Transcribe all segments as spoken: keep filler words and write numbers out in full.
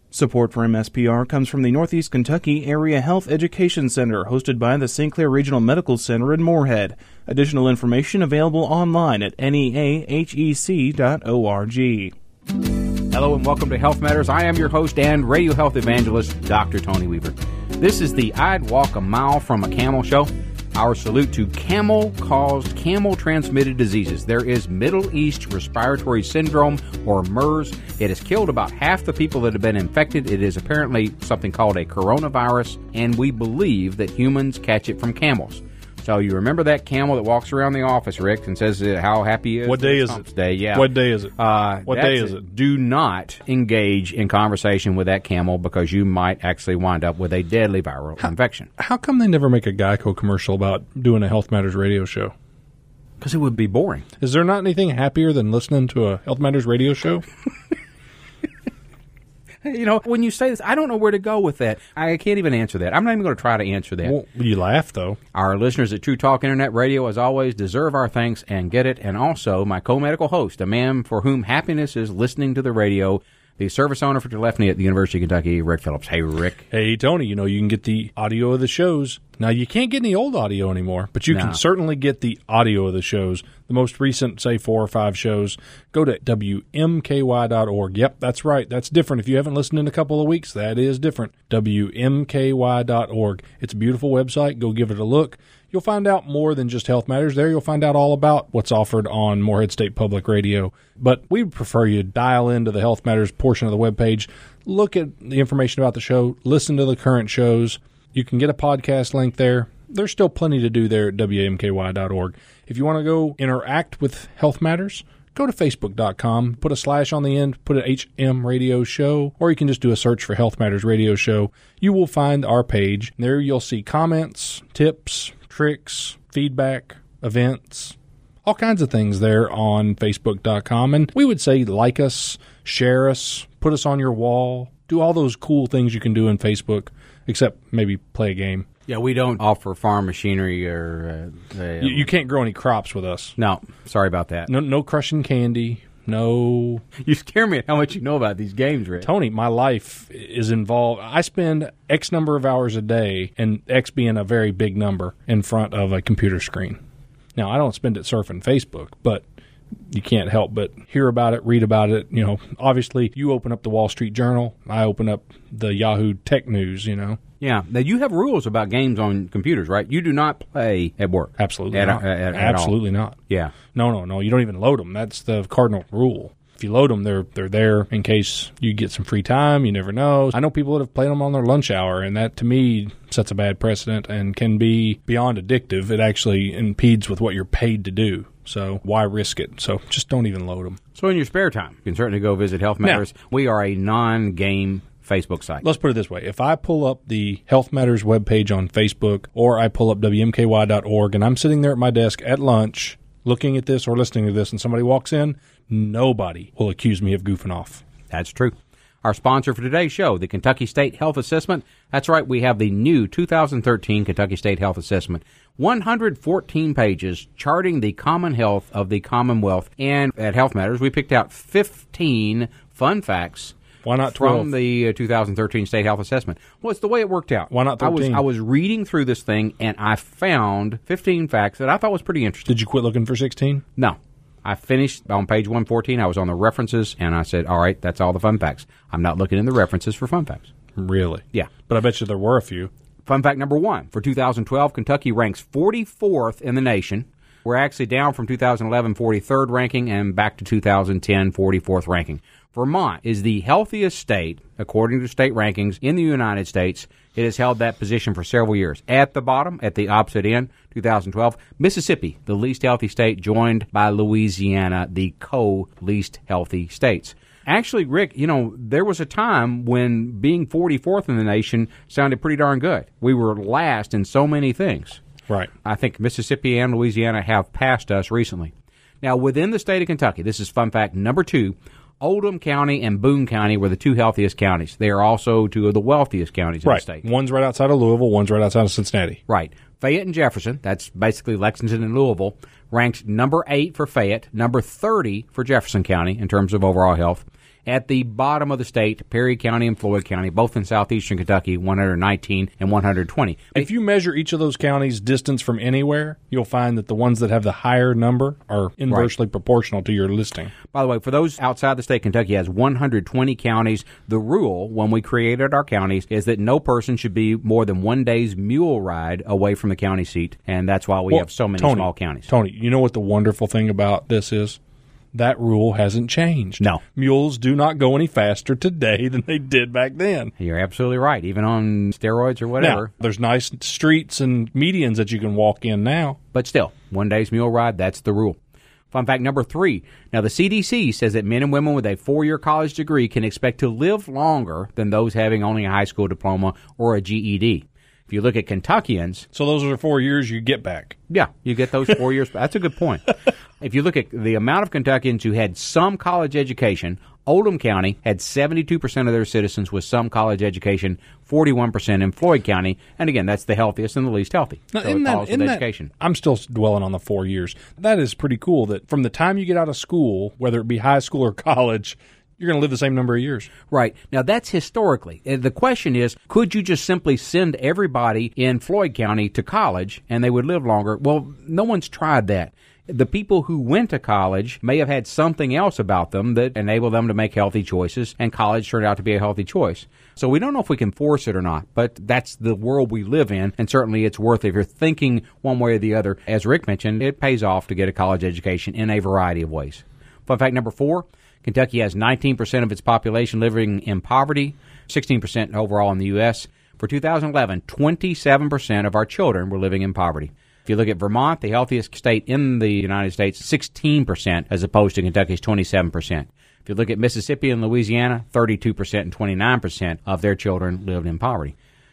Support for M S P R comes from the Northeast Kentucky Area Health Education Center, hosted by the Saint Clair Regional Medical Center in Moorhead. Additional information available online at N E A H E C dot org. Hello and welcome to Health Matters. I am your host and radio health evangelist, Doctor Tony Weaver. This is the I'd Walk a Mile from a Camel show. Our salute to camel-caused, camel-transmitted diseases. There is Middle East Respiratory Syndrome, or MERS. It has killed about half the people that have been infected. It is apparently something called a coronavirus, and we believe that humans catch it from camels. So you remember that camel that walks around the office, Rick, and says uh, how happy he is? What day is it? Day, yeah. What day is it? Uh, what day is it? it? Do not engage in conversation with that camel because you might actually wind up with a deadly viral how, infection. How come they never make a Geico commercial about doing a Health Matters radio show? Because it would be boring. Is there not anything happier than listening to a Health Matters radio show? You know, when you say this, I don't know where to go with that. I can't even answer that. I'm not even going to try to answer that. Well, you laugh, though. Our listeners at True Talk Internet Radio, as always, deserve our thanks and get it. And also, my co-medical host, a man for whom happiness is listening to the radio, the service owner for telephony at the University of Kentucky, Rick Phillips. Hey, Rick. Hey, Tony. You know, you can get the audio of the shows. Now, you can't get any old audio anymore, but you no. can certainly get the audio of the shows. The most recent, say, four or five shows. Go to W M K Y dot org. Yep, that's right. That's different. If you haven't listened in a couple of weeks, that is different. W M K Y dot org. It's a beautiful website. Go give it a look. You'll find out more than just Health Matters there. You'll find out all about what's offered on Moorhead State Public Radio. But we would prefer you dial into the Health Matters portion of the webpage, look at the information about the show, listen to the current shows. You can get a podcast link there. There's still plenty to do there at W M K Y dot org. If you want to go interact with Health Matters, go to Facebook dot com, put a slash on the end, put an H M Radio Show, or you can just do a search for Health Matters Radio Show. You will find our page. There you'll see comments, tips, tricks, feedback, events, all kinds of things there on Facebook dot com. And we would say like us, share us, put us on your wall, do all those cool things you can do in Facebook, except maybe play a game. Yeah, we don't offer farm machinery or... Uh, uh, you, you can't grow any crops with us. No, sorry about that. No, no crushing candy. No. You scare me at how much you know about these games, Rick. Tony, my life is involved. I spend X number of hours a day, and X being a very big number, in front of a computer screen. Now, I don't spend it surfing Facebook, but you can't help but hear about it, read about it. You know, obviously, you open up the Wall Street Journal. I open up the Yahoo Tech News, you know. Yeah. Now, you have rules about games on computers, right? You do not play at work. Absolutely at, not. At, at, Absolutely at not. Yeah. No, no, no. You don't even load them. That's the cardinal rule. If you load them, they're they're there in case you get some free time. You never know. I know people that have played them on their lunch hour, and that, to me, sets a bad precedent and can be beyond addictive. It actually impedes with what you're paid to do. So why risk it? So just don't even load them. So in your spare time, you can certainly go visit Health Matters. Now, we are a non-game Facebook site. Let's put it this way. If I pull up the Health Matters webpage on Facebook, or I pull up W M K Y dot org, and I'm sitting there at my desk at lunch looking at this or listening to this, and somebody walks in, nobody will accuse me of goofing off. That's true. Our sponsor for today's show, the Kentucky State Health Assessment. That's right, we have the new two thousand thirteen Kentucky State Health Assessment. one hundred fourteen pages charting the common health of the Commonwealth. And at Health Matters, we picked out fifteen fun facts. Why not twelve? From the uh, two thousand thirteen State Health Assessment. Well, it's the way it worked out. Why not thirteen? I was, I was reading through this thing, and I found fifteen facts that I thought was pretty interesting. Did you quit looking for sixteen? No. I finished on page one fourteen. I was on the references, and I said, all right, that's all the fun facts. I'm not looking in the references for fun facts. Really? Yeah. But I bet you there were a few. Fun fact number one. For two thousand twelve, Kentucky ranks forty-fourth in the nation. We're actually down from two thousand eleven forty-third ranking and back to two thousand ten forty-fourth ranking. Vermont is the healthiest state, according to state rankings, in the United States. It has held that position for several years. At the bottom, at the opposite end, two thousand twelve, Mississippi, the least healthy state, joined by Louisiana, the co-least healthy states. Actually, Rick, you know, there was a time when being forty-fourth in the nation sounded pretty darn good. We were last in so many things. Right. I think Mississippi and Louisiana have passed us recently. Now, within the state of Kentucky, this is fun fact number two, Oldham County and Boone County were the two healthiest counties. They are also two of the wealthiest counties in right. the state. One's right outside of Louisville, one's right outside of Cincinnati. Right. Fayette and Jefferson, that's basically Lexington and Louisville, ranked number eight for Fayette, number thirty for Jefferson County in terms of overall health, At the bottom of the state, Perry County and Floyd County, both in southeastern Kentucky, one hundred nineteen and one hundred twenty. If you measure each of those counties' distance from anywhere, you'll find that the ones that have the higher number are inversely right. proportional to your listing. By the way, for those outside the state, Kentucky has one hundred twenty counties. The rule, when we created our counties, is that no person should be more than one day's mule ride away from the county seat, and that's why we well, have so many Tony, small counties. Tony, you know what the wonderful thing about this is? That rule hasn't changed. No. Mules do not go any faster today than they did back then. You're absolutely right, even on steroids or whatever. Now, there's nice streets and medians that you can walk in now. But still, one day's mule ride, that's the rule. Fun fact number three. Now, the C D C says that men and women with a four-year college degree can expect to live longer than those having only a high school diploma or a G E D. If you look at Kentuckians... So those are the four years you get back. Yeah, you get those four years. That's a good point. If you look at the amount of Kentuckians who had some college education, Oldham County had seventy-two percent of their citizens with some college education, forty-one percent in Floyd County. And again, that's the healthiest and the least healthy. Now, so it that, follows with that, education. I'm still dwelling on the four years. That is pretty cool that from the time you get out of school, whether it be high school or college, you're going to live the same number of years. Right. Now, that's historically. The question is, could you just simply send everybody in Floyd County to college and they would live longer? Well, no one's tried that. The people who went to college may have had something else about them that enabled them to make healthy choices, and college turned out to be a healthy choice. So we don't know if we can force it or not, but that's the world we live in, and certainly it's worth it. If you're thinking one way or the other, as Rick mentioned, it pays off to get a college education in a variety of ways. Fun fact number four, Kentucky has nineteen percent of its population living in poverty, sixteen percent overall in the U S. For two thousand eleven, twenty-seven percent of our children were living in poverty. If you look at Vermont, the healthiest state in the United States, sixteen percent as opposed to Kentucky's twenty-seven percent. If you look at Mississippi and Louisiana, thirty-two percent and twenty-nine percent of their children lived in poverty.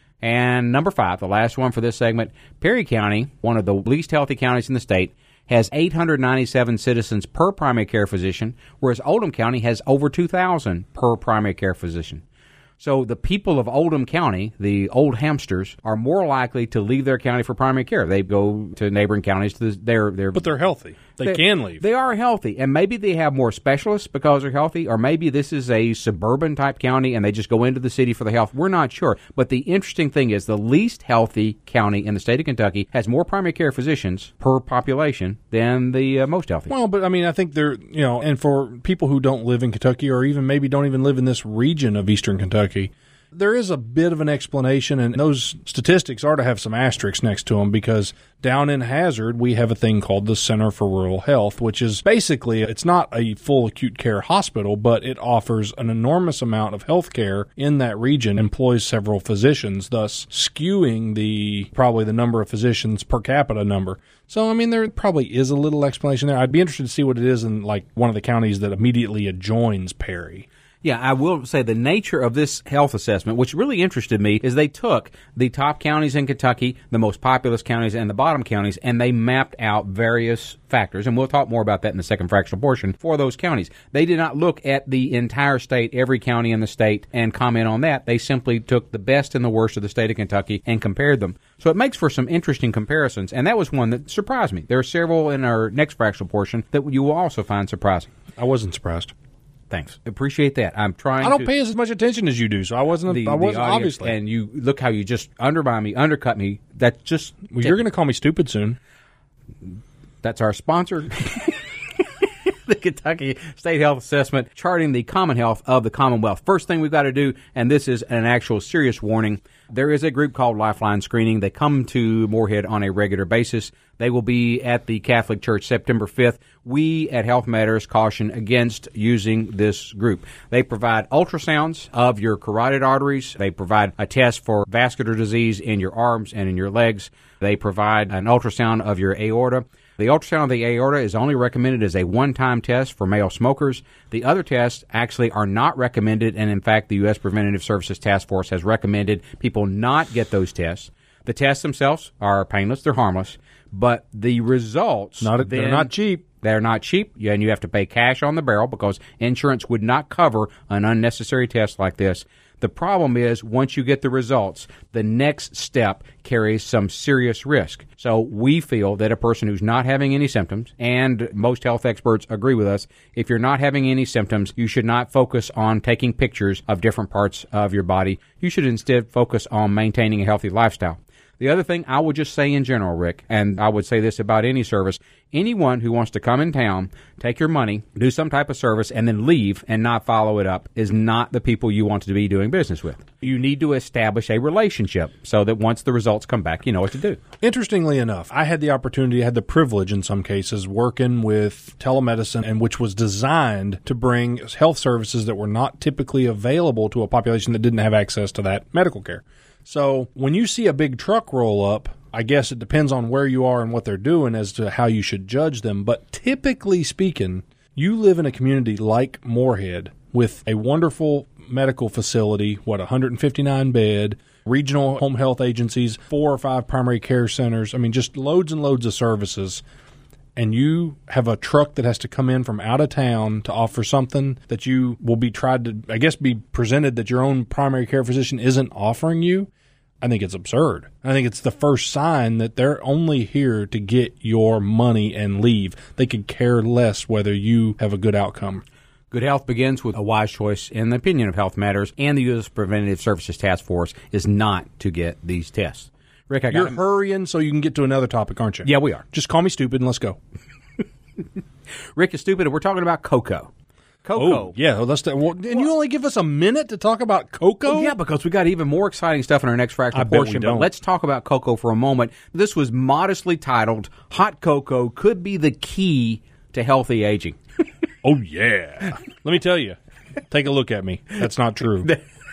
And number five, the last one for this segment, Perry County, one of the least healthy counties in the state, has eight hundred ninety-seven citizens per primary care physician, whereas Oldham County has over two thousand per primary care physician. So the people of Oldham County, the old hamsters, are more likely to leave their county for primary care. They go to neighboring counties. To the, they're, they're, but they're healthy. They, they can leave. They are healthy, and maybe they have more specialists because they're healthy, or maybe this is a suburban-type county and they just go into the city for the health. We're not sure. But the interesting thing is the least healthy county in the state of Kentucky has more primary care physicians per population than the uh, most healthy. Well, but I mean, I think they're, you know, and for people who don't live in Kentucky or even maybe don't even live in this region of eastern Kentucky, there is a bit of an explanation, and those statistics are to have some asterisks next to them because down in Hazard, we have a thing called the Center for Rural Health, which is basically, it's not a full acute care hospital, but it offers an enormous amount of health care in that region, employs several physicians, thus skewing the probably the number of physicians per capita number. So, I mean, there probably is a little explanation there. I'd be interested to see what it is in, like, one of the counties that immediately adjoins Perry. Yeah, I will say the nature of this health assessment, which really interested me, is they took the top counties in Kentucky, the most populous counties, and the bottom counties, and they mapped out various factors, and we'll talk more about that in the second fractional portion, for those counties. They did not look at the entire state, every county in the state, and comment on that. They simply took the best and the worst of the state of Kentucky and compared them. So it makes for some interesting comparisons, and that was one that surprised me. There are several in our next fractional portion that you will also find surprising. I wasn't surprised. Thanks. Appreciate that. I'm trying I don't to, pay as much attention as you do, so I wasn't, the, I wasn't audience, obviously. And you look how you just undermine me, undercut me. That's just... Well, you're going to call me stupid soon. That's our sponsor. The Kentucky State Health Assessment, charting the common health of the Commonwealth. First thing we've got to do, and this is an actual serious warning, there is a group called Lifeline Screening. They come to Moorhead on a regular basis. They will be at the Catholic Church September fifth. We at Health Matters caution against using this group. They provide ultrasounds of your carotid arteries. They provide a test for vascular disease in your arms and in your legs. They provide an ultrasound of your aorta. The ultrasound of the aorta is only recommended as a one-time test for male smokers. The other tests actually are not recommended, and in fact, the U S Preventative Services Task Force has recommended people not get those tests. The tests themselves are painless, they're harmless, but the results... Not, then, they're not cheap. They're not cheap, and you have to pay cash on the barrel because insurance would not cover an unnecessary test like this. The problem is, once you get the results, the next step carries some serious risk. So we feel that a person who's not having any symptoms, and most health experts agree with us, if you're not having any symptoms, you should not focus on taking pictures of different parts of your body. You should instead focus on maintaining a healthy lifestyle. The other thing I would just say in general, Rick, and I would say this about any service, anyone who wants to come in town, take your money, do some type of service, and then leave and not follow it up is not the people you want to be doing business with. You need to establish a relationship so that once the results come back, you know what to do. Interestingly enough, I had the opportunity, I had the privilege in some cases, working with telemedicine, and which was designed to bring health services that were not typically available to a population that didn't have access to that medical care. So when you see a big truck roll up, I guess it depends on where you are and what they're doing as to how you should judge them. But typically speaking, you live in a community like Moorhead with a wonderful medical facility, what, one hundred fifty-nine bed, regional home health agencies, four or five primary care centers. I mean, just loads and loads of services. And you have a truck that has to come in from out of town to offer something that you will be tried to, I guess, be presented that your own primary care physician isn't offering you. I think it's absurd. I think it's the first sign that they're only here to get your money and leave. They could care less whether you have a good outcome. Good health begins with a wise choice in the opinion of Health Matters, and the U S Preventive Services Task Force is not to get these tests. Rick, I got You're him. hurrying so you can get to another topic, aren't you? Yeah, we are. Just call me stupid and let's go. Rick is stupid, and we're talking about cocoa. Cocoa. Oh, yeah. Well, let's, well, and you only give us a minute to talk about cocoa? Well, yeah, because we got even more exciting stuff in our next fractional I bet we portion. don't. But let's talk about cocoa for a moment. This was modestly titled, Hot Cocoa Could Be the Key to Healthy Aging. Oh, yeah. Let me tell you. Take a look at me. That's not true.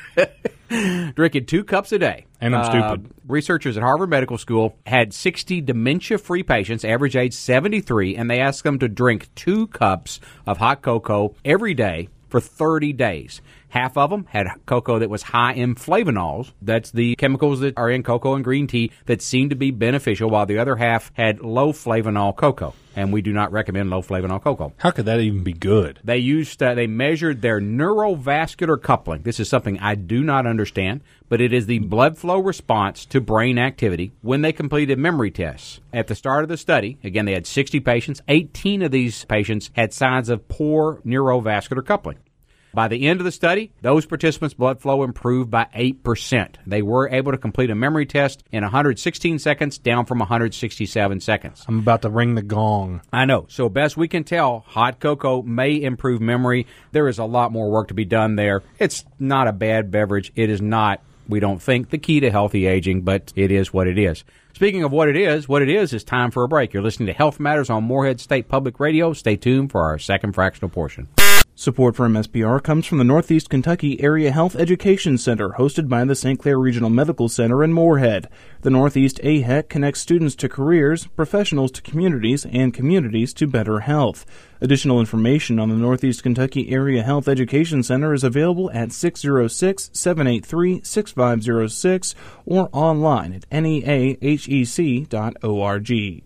Drinking two cups a day. And I'm stupid. Uh, researchers at Harvard Medical School had sixty dementia-free patients, average age seventy-three, and they asked them to drink two cups of hot cocoa every day for thirty days. Half of them had cocoa that was high in flavonols. That's the chemicals that are in cocoa and green tea that seem to be beneficial, while the other half had low flavonol cocoa. And we do not recommend low flavonol cocoa. How could that even be good? They used, uh, they measured their neurovascular coupling. This is something I do not understand, but it is the blood flow response to brain activity when they completed memory tests. At the start of the study, again, they had sixty patients. eighteen of these patients had signs of poor neurovascular coupling. By the end of the study, those participants' blood flow improved by eight percent. They were able to complete a memory test in one hundred sixteen seconds, down from one hundred sixty-seven seconds. I'm about to ring the gong. I know. So best we can tell, hot cocoa may improve memory. There is a lot more work to be done there. It's not a bad beverage. It is not, we don't think, the key to healthy aging, but it is what it is. Speaking of what it is, what it is is time for a break. You're listening to Health Matters on Moorhead State Public Radio. Stay tuned for our second fractional portion. Support for M S P R comes from the Northeast Kentucky Area Health Education Center, hosted by the Saint Clair Regional Medical Center in Moorhead. The Northeast A H E C connects students to careers, professionals to communities, and communities to better health. Additional information on the Northeast Kentucky Area Health Education Center is available at six oh six, seven eight three, six five oh six or online at N E A H E C dot org.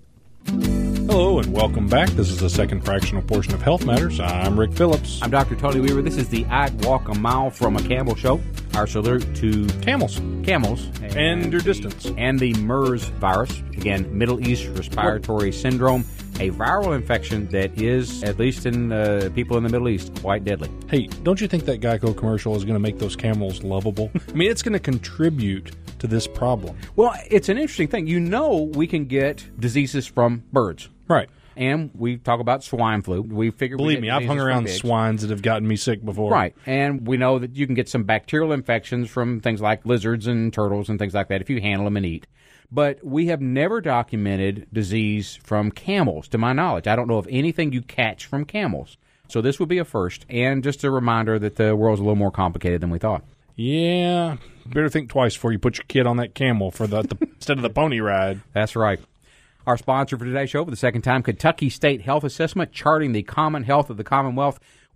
Hello and welcome back. This is the second fractional portion of Health Matters. I'm Rick Phillips. I'm Doctor Tony Weaver. This is the I'd Walk a Mile from a Camel show. Our salute to Camels. camels. And your distance. And the MERS virus. Again, Middle East Respiratory Syndrome. A viral infection that is, at least in uh, people in the Middle East, quite deadly. Hey, don't you think that Geico commercial is going to make those camels lovable? I mean, it's going to contribute to this problem. Well, it's an interesting thing. You know we can get diseases from birds. Right. And we talk about swine flu. We figure Believe we me, get I've hung diseases from around pigs. swines that have gotten me sick before. Right. And we know that you can get some bacterial infections from things like lizards and turtles and things like that if you handle them and eat. But we have never documented disease from camels, to my knowledge. I don't know of anything you catch from camels. So this would be a first, and just a reminder that the world's a little more complicated than we thought. Yeah. Better think twice before you put your kid on that camel for the, the instead of the pony ride. That's right. Our sponsor for today's show, for the second time, Kentucky State Health Assessment, charting the common health of the Commonwealth.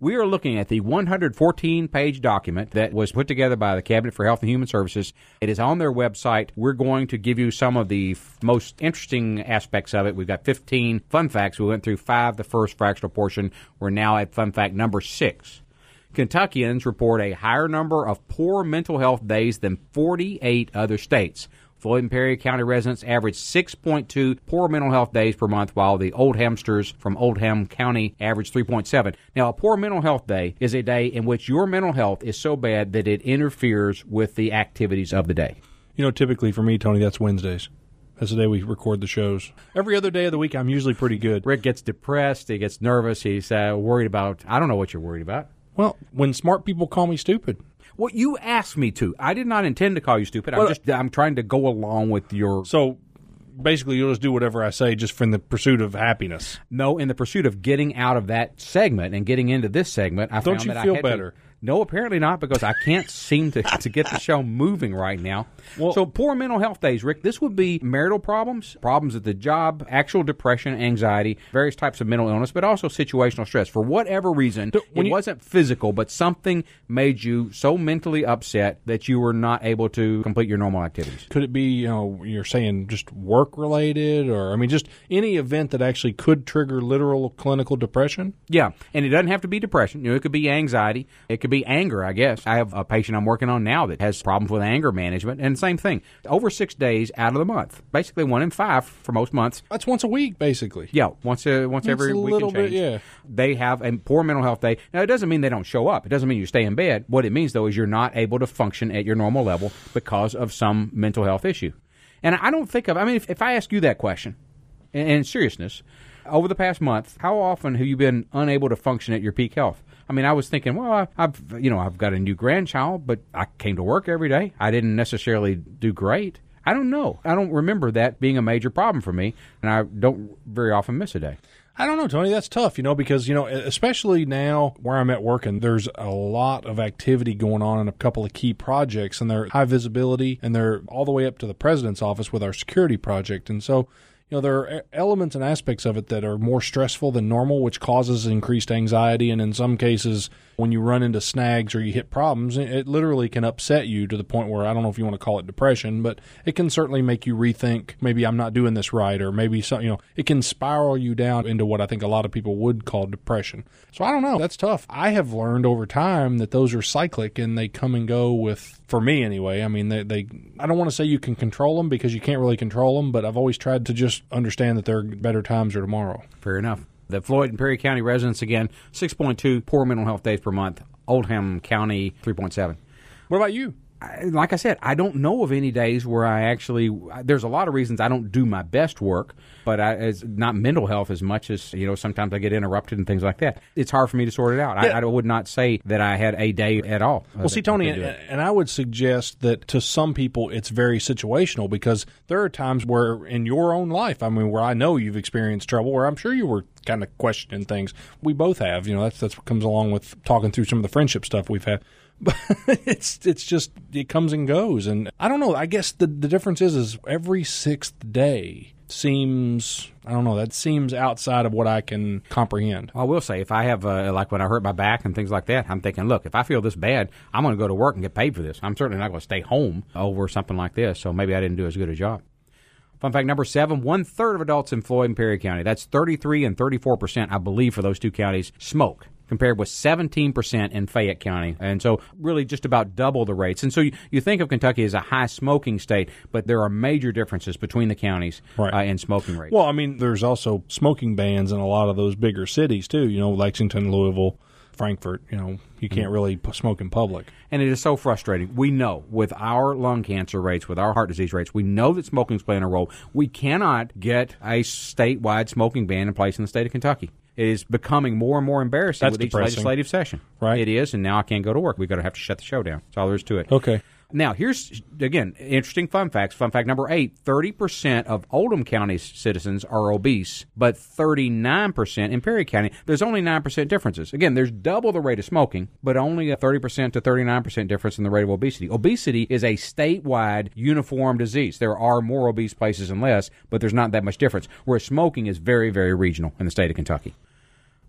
We are looking at the one hundred fourteen page document that was put together by the Cabinet for Health and Human Services. It is on their website. We're going to give you some of the f- most interesting aspects of it. We've got fifteen fun facts. We went through five the first fractional portion. We're now at fun fact number six. Kentuckians report a higher number of poor mental health days than forty-eight other states. Floyd and Perry County residents average six point two poor mental health days per month, while the Oldhamsters from Oldham County average three point seven. Now, a poor mental health day is a day in which your mental health is so bad that it interferes with the activities of the day. You know, typically for me, Tony, that's Wednesdays. That's the day we record the shows. Every other day of the week, I'm usually pretty good. Rick gets depressed. He gets nervous. He's uh, worried about, I don't know what you're worried about. Well, when smart people call me stupid. Well, you asked me to. I did not intend to call you stupid. I'm Well, just I'm trying to go along with your... So basically, you'll just do whatever I say just for the pursuit of happiness. No, in the pursuit of getting out of that segment and getting into this segment, I Don't found you that feel I had better? To, no, apparently not, because I can't seem to, to get the show moving right now. Well- so poor mental health days, Rick, this would be marital problems, problems at the job, actual depression, anxiety, various types of mental illness, but also situational stress. For whatever reason, when it you- wasn't physical, but something made you so mentally upset that you were not able to complete your normal activities. Could it be, you know, you're saying just work-related, or, I mean, just any event that actually could trigger literal clinical depression? Yeah, and it doesn't have to be depression. You know, it could be anxiety. It could be anger, I guess. I have a patient I'm working on now that has problems with anger management, and same thing. Over six days out of the month. Basically one in five for most months. That's once a week, basically. Yeah, once a, once That's every a week little and change. bit, yeah. They have a poor mental health day. Now, it doesn't mean they don't show up. It doesn't mean you stay in bed. What it means, though, is you're not able to function at your normal level because of some mental health issue. And I don't think of, I mean, if, if I ask you that question, in, in seriousness, over the past month, how often have you been unable to function at your peak health? I mean, I was thinking, well, I, I've, you know, I've got a new grandchild, but I came to work every day. I didn't necessarily do great. I don't know. I don't remember that being a major problem for me, and I don't very often miss a day. I don't know, Tony. That's tough, you know, because, you know, especially now where I'm at working, there's a lot of activity going on in a couple of key projects, and they're high visibility, and they're all the way up to the president's office with our security project. And so, you know, there are elements and aspects of it that are more stressful than normal, which causes increased anxiety. And in some cases, when you run into snags or you hit problems, it literally can upset you to the point where, I don't know if you want to call it depression, but it can certainly make you rethink, maybe I'm not doing this right, or maybe, some, you know, it can spiral you down into what I think a lot of people would call depression. So I don't know. That's tough. I have learned over time that those are cyclic and they come and go with, for me anyway. I mean, they, they I don't want to say you can control them because you can't really control them, but I've always tried to just understand that there are better times or tomorrow. Fair enough. The Floyd and Perry County residents, again, six point two poor mental health days per month. Oldham County, three point seven. What about you? I, like I said, I don't know of any days where I actually, there's a lot of reasons I don't do my best work, but I, it's not mental health as much as, you know, sometimes I get interrupted and things like that. It's hard for me to sort it out. Yeah. I, I would not say that I had a day at all. Well, see, Tony, and, and I would suggest that to some people it's very situational, because there are times where in your own life, I mean, where I know you've experienced trouble, where I'm sure you were kind of questioning things. We both have, you know, that's, that's what comes along with talking through some of the friendship stuff we've had. But it's it's just, it comes and goes. And I don't know, I guess the, the difference is, is every sixth day seems, I don't know, that seems outside of what I can comprehend. I will say, if I have, uh, like when I hurt my back and things like that, I'm thinking, look, if I feel this bad, I'm going to go to work and get paid for this. I'm certainly not going to stay home over something like this, so maybe I didn't do as good a job. Fun fact number seven, one-third of adults in Floyd and Perry County, that's thirty-three and thirty-four percent, I believe, for those two counties, smoke, compared with seventeen percent in Fayette County. And so really just about double the rates. And so you, you think of Kentucky as a high smoking state, but there are major differences between the counties right. uh, in smoking rates. Well, I mean, there's also smoking bans in a lot of those bigger cities, too. You know, Lexington, Louisville, Frankfort, you know, you can't mm-hmm. really p- smoke in public. And it is so frustrating. We know with our lung cancer rates, with our heart disease rates, we know that smoking's playing a role. We cannot get a statewide smoking ban in place in the state of Kentucky. It is becoming more and more embarrassing That's with each depressing. legislative session. Right. It is, and now I can't go to work. We've got to have to shut the show down. That's all there is to it. Okay. Now, here's, again, interesting fun facts. Fun fact number eight, thirty percent of Oldham County's citizens are obese, but thirty-nine percent in Perry County. There's only nine percent differences. Again, there's double the rate of smoking, but only a thirty percent to thirty-nine percent difference in the rate of obesity. Obesity is a statewide uniform disease. There are more obese places and less, but there's not that much difference, whereas smoking is very, very regional in the state of Kentucky.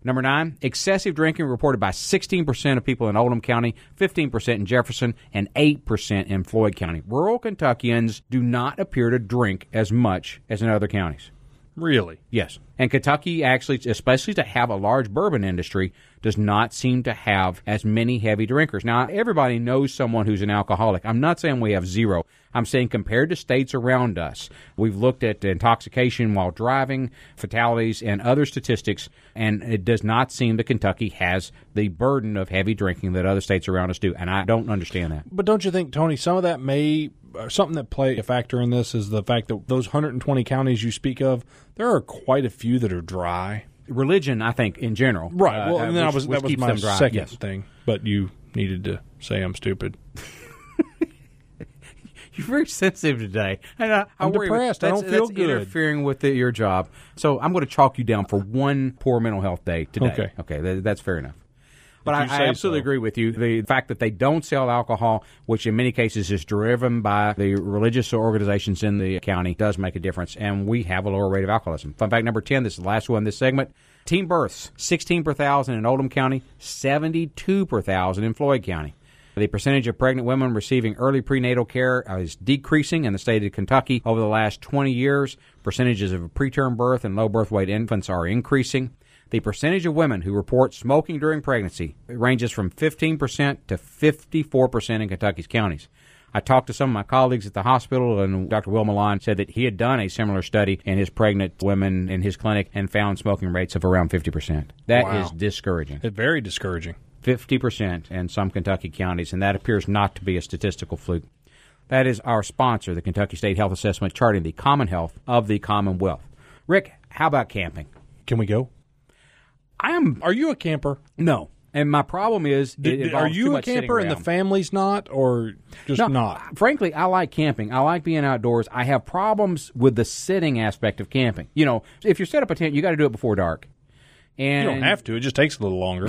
Number nine, excessive drinking reported by sixteen percent of people in Oldham County, fifteen percent in Jefferson, and eight percent in Floyd County. Rural Kentuckians do not appear to drink as much as in other counties. Really? Yes. And Kentucky actually, especially to have a large bourbon industry, does not seem to have as many heavy drinkers. Now, everybody knows someone who's an alcoholic. I'm not saying we have zero. I'm saying compared to states around us, we've looked at intoxication while driving, fatalities, and other statistics, and it does not seem that Kentucky has the burden of heavy drinking that other states around us do, and I don't understand that. But don't you think, Tony, some of that may, uh, something that play a factor in this is the fact that those one hundred twenty counties you speak of, there are quite a few that are dry. Religion, I think, in general. Right. Well, uh, and then which, I was, which that was keeps my them dry. second Yes. thing, but you needed to say I'm stupid. You're very sensitive today. And I, I I'm worry depressed. That's, I don't feel that's good. interfering with the, your job. So I'm going to chalk you down for one poor mental health day today. Okay. Okay, that, that's fair enough. But If I, you I say absolutely so. agree with you. The fact that they don't sell alcohol, which in many cases is driven by the religious organizations in the county, does make a difference. And we have a lower rate of alcoholism. Fun fact number ten, this is the last one in this segment. Teen births, sixteen per thousand in Oldham County, seventy-two per thousand in Floyd County. The percentage of pregnant women receiving early prenatal care is decreasing in the state of Kentucky over the last twenty years. Percentages of preterm birth and low birth weight infants are increasing. The percentage of women who report smoking during pregnancy ranges from fifteen percent to fifty-four percent in Kentucky's counties. I talked to some of my colleagues at the hospital, and Doctor Will Milan said that he had done a similar study in his pregnant women in his clinic and found smoking rates of around fifty percent. That Wow. is discouraging. It's very discouraging. fifty percent in some Kentucky counties, and that appears not to be a statistical fluke. That is our sponsor, the Kentucky State Health Assessment, charting the common health of the Commonwealth. Rick, how about camping? Can we go? I am Are you a camper? no, and my problem is, it Did- involves are too you a much sitting camper and the around. family's not, or just No, not? Frankly, I like camping. I like being outdoors. I have problems with the sitting aspect of camping. You know, if you set up a tent, you got to do it before dark. And You don't have to. It just takes a little longer.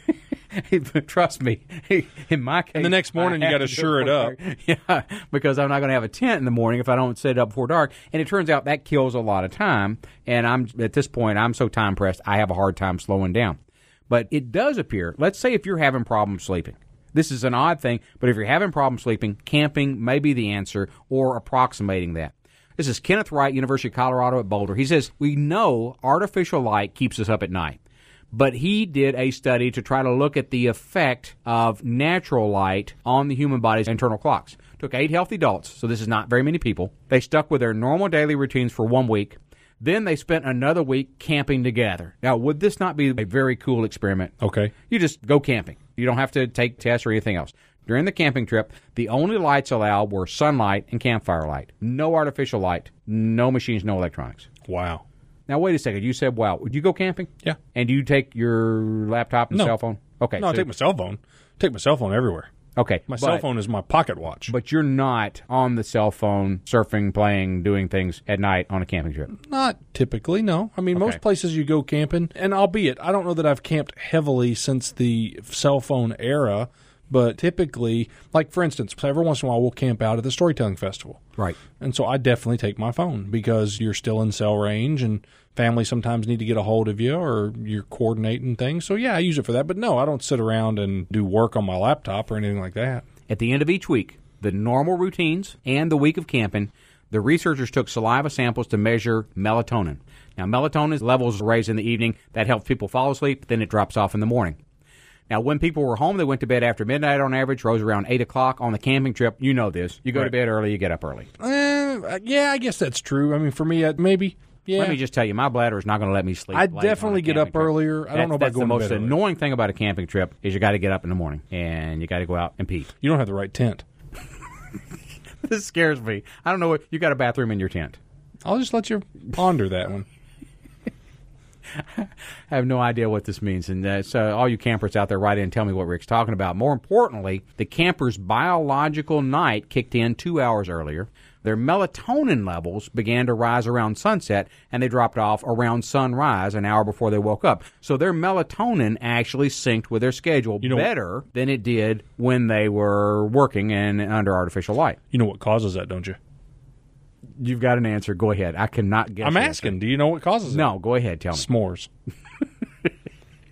Trust me, in my case, And the next morning I you have gotta to do sure it before up. dark. Yeah, because I'm not going to have a tent in the morning if I don't set it up before dark. And it turns out that kills a lot of time. And I'm at this point, I'm so time pressed, I have a hard time slowing down. But it does appear, let's say if you're having problems sleeping. This is an odd thing, but if you're having problems sleeping, camping may be the answer or approximating that. This is Kenneth Wright, University of Colorado at Boulder. He says, we know artificial light keeps us up at night. But he did a study to try to look at the effect of natural light on the human body's internal clocks. Took eight healthy adults, so this is not very many people. They stuck with their normal daily routines for one week. Then they spent another week camping together. Now, would this not be a very cool experiment? Okay. You just go camping. You don't have to take tests or anything else. During the camping trip, the only lights allowed were sunlight and campfire light. No artificial light, no machines, no electronics. Wow. Now, wait a second. You said, wow. Would you go camping? Yeah. And do you take your laptop and No. cell phone? Okay. No, I so- take my cell phone. Take my cell phone everywhere. Okay. My but, cell phone is my pocket watch. But you're not on the cell phone, surfing, playing, doing things at night on a camping trip. Not typically, no. I mean, Okay. most places you go camping, and albeit, I don't know that I've camped heavily since the cell phone era, but typically, like for instance, every once in a while we'll camp out at the Storytelling Festival. Right. And so I definitely take my phone because you're still in cell range and family sometimes need to get a hold of you or you're coordinating things. So yeah, I use it for that. But no, I don't sit around and do work on my laptop or anything like that. At the end of each week, the normal routines and the week of camping, the researchers took saliva samples to measure melatonin. Now, melatonin levels are raised in the evening. That helps people fall asleep. Then it drops off in the morning. Now, when people were home, they went to bed after midnight on average, rose around eight o'clock. On the camping trip, you know this. You go to Right. bed early, you get up early. Uh, yeah, I guess that's true. I mean, for me, uh, maybe. Yeah. Let me just tell you, my bladder is not going to let me sleep. I'd late on a definitely get camping up trip. earlier. I don't That's- know about that's going the to most bed early. annoying thing about a camping trip is you got to get up in the morning and you got to go out and pee. You don't have the right tent. This scares me. I don't know what you got a bathroom in your tent. I'll just let you ponder that one. I have no idea what this means. And uh, so all you campers out there, write in and tell me what Rick's talking about. More importantly, the camper's biological night kicked in two hours earlier. Their melatonin levels began to rise around sunset, and they dropped off around sunrise an hour before they woke up. So their melatonin actually synced with their schedule You know- better than it did when they were working and under artificial light. You know what causes that, don't you? You've got an answer. Go ahead. I cannot guess. I'm the asking. answer. Do you know what causes it? No, go ahead. Tell me. S'mores.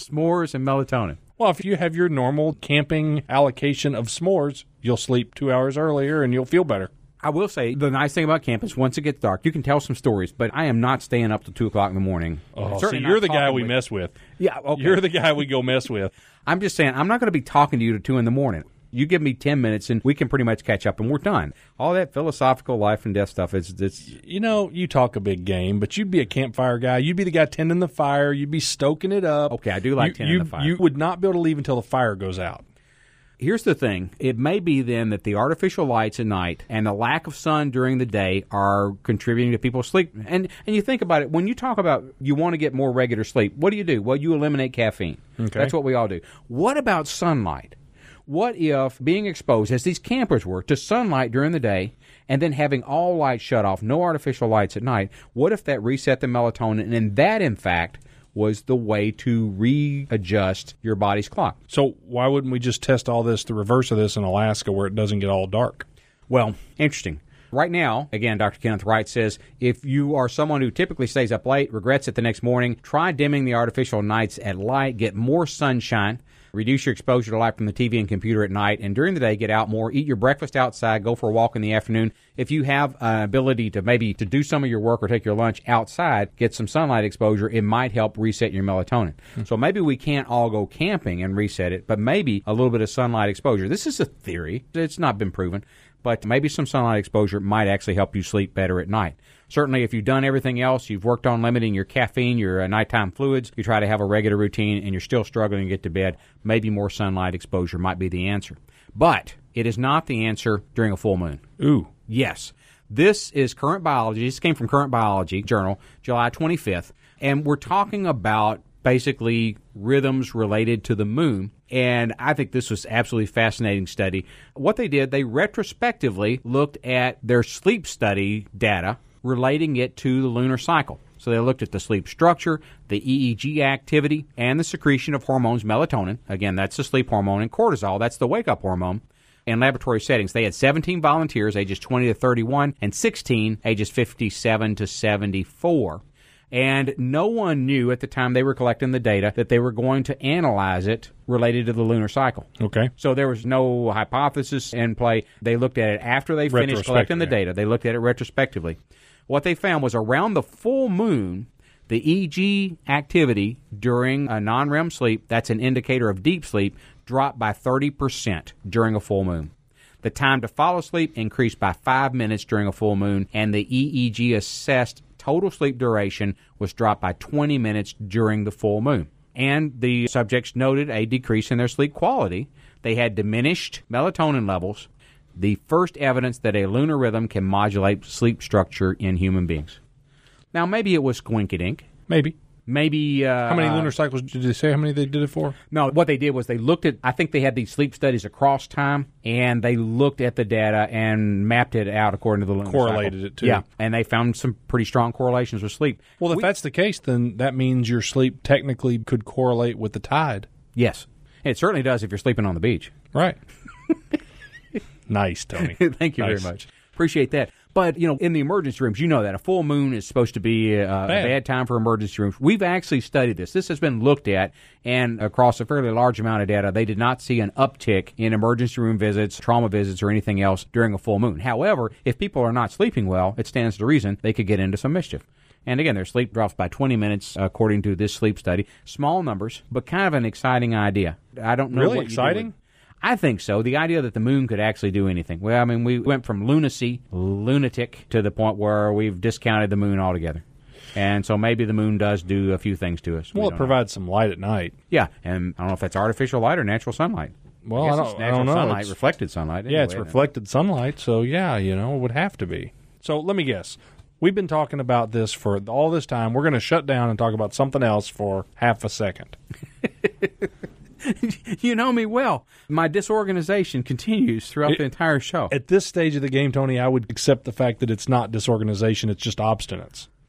S'mores and melatonin. Well, if you have your normal camping allocation of s'mores, you'll sleep two hours earlier and you'll feel better. I will say, the nice thing about camp is once it gets dark, you can tell some stories, but I am not staying up till two o'clock in the morning. Oh, Certainly so you're not the guy talking we with- mess with. Yeah, okay. You're the guy we go mess with. I'm just saying, I'm not going to be talking to you to two in the morning. You give me ten minutes and we can pretty much catch up and we're done. All that philosophical life and death stuff is, it's, You know, you talk a big game, but you'd be a campfire guy. You'd be the guy tending the fire. You'd be stoking it up. Okay, I do like You- tending you- the fire. You would not be able to leave until the fire goes out. Here's the thing. It may be then that the artificial lights at night and the lack of sun during the day are contributing to people's sleep. And and you think about it, when you talk about you want to get more regular sleep, what do you do? Well, you eliminate caffeine. Okay. That's what we all do. What about sunlight? What if being exposed, as these campers were, to sunlight during the day and then having all lights shut off, no artificial lights at night, what if that reset the melatonin and that, in fact, was the way to readjust your body's clock? So why wouldn't we just test all this, the reverse of this in Alaska where it doesn't get all dark? Well, interesting. Right now, again, Doctor Kenneth Wright says, if you are someone who typically stays up late, regrets it the next morning, try dimming the artificial nights at light, get more sunshine, reduce your exposure to light from the T V and computer at night, and during the day, get out more, eat your breakfast outside, go for a walk in the afternoon. If you have an ability to maybe to do some of your work or take your lunch outside, get some sunlight exposure, it might help reset your melatonin. Hmm. So maybe we can't all go camping and reset it, but maybe a little bit of sunlight exposure. This is a theory. It's not been proven, but maybe some sunlight exposure might actually help you sleep better at night. Certainly, if you've done everything else, you've worked on limiting your caffeine, your uh, nighttime fluids, you try to have a regular routine, and you're still struggling to get to bed, maybe more sunlight exposure might be the answer. But it is not the answer during a full moon. Ooh. Yes. This is Current Biology. This came from Current Biology Journal, July twenty-fifth, and we're talking about basically rhythms related to the moon. And I think this was absolutely fascinating study. What they did, they retrospectively looked at their sleep study data, relating it to the lunar cycle. So they looked at the sleep structure, the E E G activity, and the secretion of hormones melatonin. Again, that's the sleep hormone, and cortisol, that's the wake-up hormone. In laboratory settings, they had seventeen volunteers, ages twenty to thirty-one, and sixteen, ages fifty-seven to seventy-four. And no one knew at the time they were collecting the data that they were going to analyze it related to the lunar cycle. Okay. So there was no hypothesis in play. They looked at it after they finished collecting the data. They looked at it retrospectively. What they found was around the full moon, the E E G activity during a non-R E M sleep, that's an indicator of deep sleep, dropped by thirty percent during a full moon. The time to fall asleep increased by five minutes during a full moon, and the E E G assessed total sleep duration was dropped by twenty minutes during the full moon. And the subjects noted a decrease in their sleep quality. They had diminished melatonin levels, the first evidence that a lunar rhythm can modulate sleep structure in human beings. Now, maybe it was coinkydink. Maybe. Maybe... Uh, How many lunar cycles did they say how many they did it for? No, what they did was they looked at, I think they had these sleep studies across time, and they looked at the data and mapped it out according to the lunar Correlated cycle. it, too. Yeah, and they found some pretty strong correlations with sleep. Well, if We- that's the case, then that means your sleep technically could correlate with the tide. Yes. It certainly does if you're sleeping on the beach. Right. Nice, Tony. Thank you Nice. very much. Appreciate that. But, you know, in the emergency rooms, you know that a full moon is supposed to be uh, a bad time for emergency rooms. We've actually studied this. This has been looked at, and across a fairly large amount of data, they did not see an uptick in emergency room visits, trauma visits, or anything else during a full moon. However, if people are not sleeping well, it stands to reason they could get into some mischief. And again, their sleep drops by twenty minutes, according to this sleep study. Small numbers, but kind of an exciting idea. I don't know Really what you do exciting? with- I think so. The idea that the moon could actually do anything. Well, I mean, we went from lunacy, lunatic, to the point where we've discounted the moon altogether. And so maybe the moon does do a few things to us. We Well, it don't know. provides some light at night. Yeah, and I don't know if that's artificial light or natural sunlight. Well, I, guess I it's don't, I natural don't know. sunlight, It's- reflected sunlight. yeah, anyway, it's isn't it? reflected sunlight, so yeah, you know, it would have to be. So let me guess. We've been talking about this for all this time. We're going to shut down and talk about something else for half a second. You know me well. My disorganization continues throughout It- the entire show. At this stage of the game, Tony, I would accept the fact that it's not disorganization, it's just obstinance.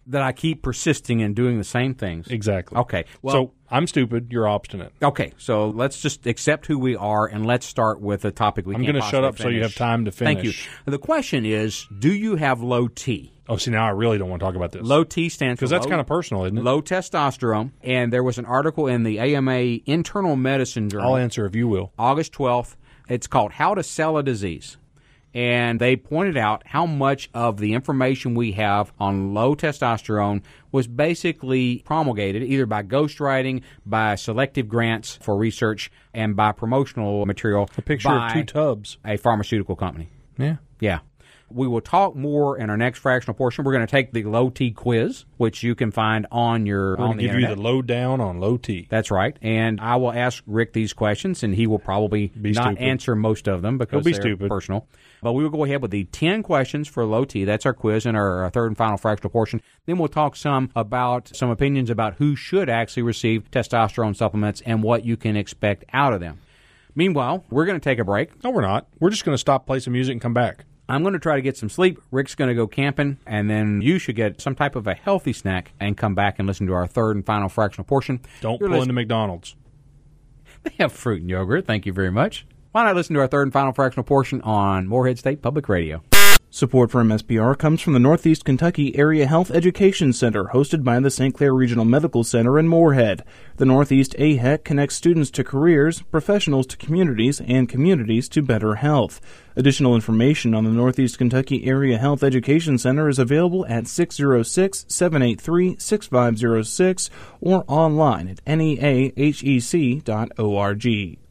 That I keep persisting in doing the same things. Exactly. Okay. Well, so I'm stupid. You're obstinate. Okay. So let's just accept who we are, and let's start with a topic we I'm can't going to shut up possibly so you have time to Thank finish. you. The question is, do you have low T? Oh, see, now I really don't want to talk about this. Low T stands for Because that's low- kind of personal, isn't it? low testosterone, and there was an article in the A M A Internal Medicine Journal, I'll answer if you will. August twelfth. It's called How to Sell a Disease. And they pointed out how much of the information we have on low testosterone was basically promulgated either by ghostwriting, by selective grants for research, and by promotional material A picture by of two tubs. a pharmaceutical company. Yeah. Yeah. We will talk more in our next fractional portion. We're going to take the low T quiz, which you can find on your We're on going the to give internet. you the lowdown on low T. That's right. And I will ask Rick these questions, and he will probably Be not stupid. answer most of them because He'll be they're stupid. personal. But we will go ahead with the ten questions for low T. That's our quiz in our, our third and final fractional portion. Then we'll talk some about some opinions about who should actually receive testosterone supplements and what you can expect out of them. Meanwhile, we're going to take a break. No, we're not. We're just going to stop, play some music, and come back. I'm going to try to get some sleep. Rick's going to go camping, and then you should get some type of a healthy snack and come back and listen to our third and final fractional portion. Don't You're pull listen- into McDonald's. They have fruit and yogurt. Thank you very much. Why not listen to our third and final fractional portion on Morehead State Public Radio? Support for M S P R comes from the Northeast Kentucky Area Health Education Center, hosted by the Saint Clair Regional Medical Center in Morehead. The Northeast A H E C connects students to careers, professionals to communities, and communities to better health. Additional information on the Northeast Kentucky Area Health Education Center is available at six oh six, seven eight three, six five oh six or online at N E A H E C dot org.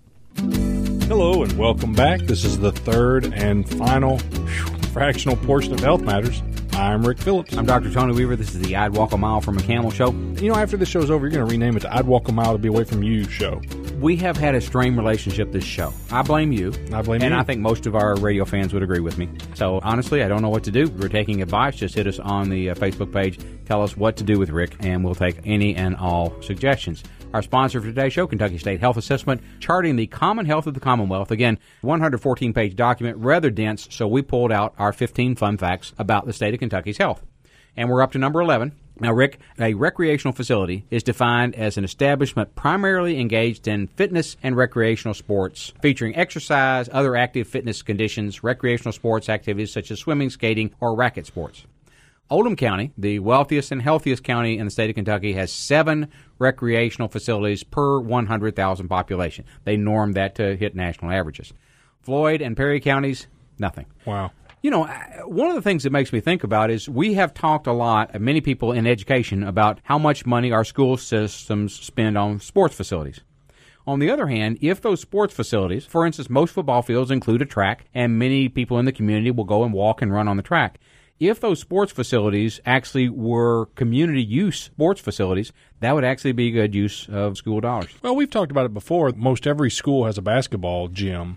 Hello and welcome back. This is the third and final whew, fractional portion of Health Matters. I'm Rick Phillips. I'm Doctor Tony Weaver. This is the I'd Walk a Mile from a Camel show. You know, after this show's over, you're going to rename it to I'd Walk a Mile to Be Away from You show. We have had a strained relationship this show. I blame you. I blame and you. I think most of our radio fans would agree with me. So, honestly, I don't know what to do. We're taking advice. Just hit us on the uh, Facebook page. Tell us what to do with Rick, and we'll take any and all suggestions. Our sponsor for today's show, Kentucky State Health Assessment, charting the common health of the Commonwealth. Again, one hundred fourteen page document, rather dense, so we pulled out our fifteen fun facts about the state of Kentucky's health. And we're up to number eleven. Now, Rick, a recreational facility is defined as an establishment primarily engaged in fitness and recreational sports, featuring exercise, other active fitness conditions, recreational sports activities such as swimming, skating, or racket sports. Oldham County, the wealthiest and healthiest county in the state of Kentucky, has seven recreational facilities per one hundred thousand population. They normed that to hit national averages. Floyd and Perry counties, nothing. Wow. You know, one of the things that makes me think about is we have talked a lot, many people in education, about how much money our school systems spend on sports facilities. On the other hand, if those sports facilities, for instance, most football fields include a track, and many people in the community will go and walk and run on the track. If those sports facilities actually were community use sports facilities, that would actually be good use of school dollars. Well, we've talked about it before. Most every school has a basketball gym,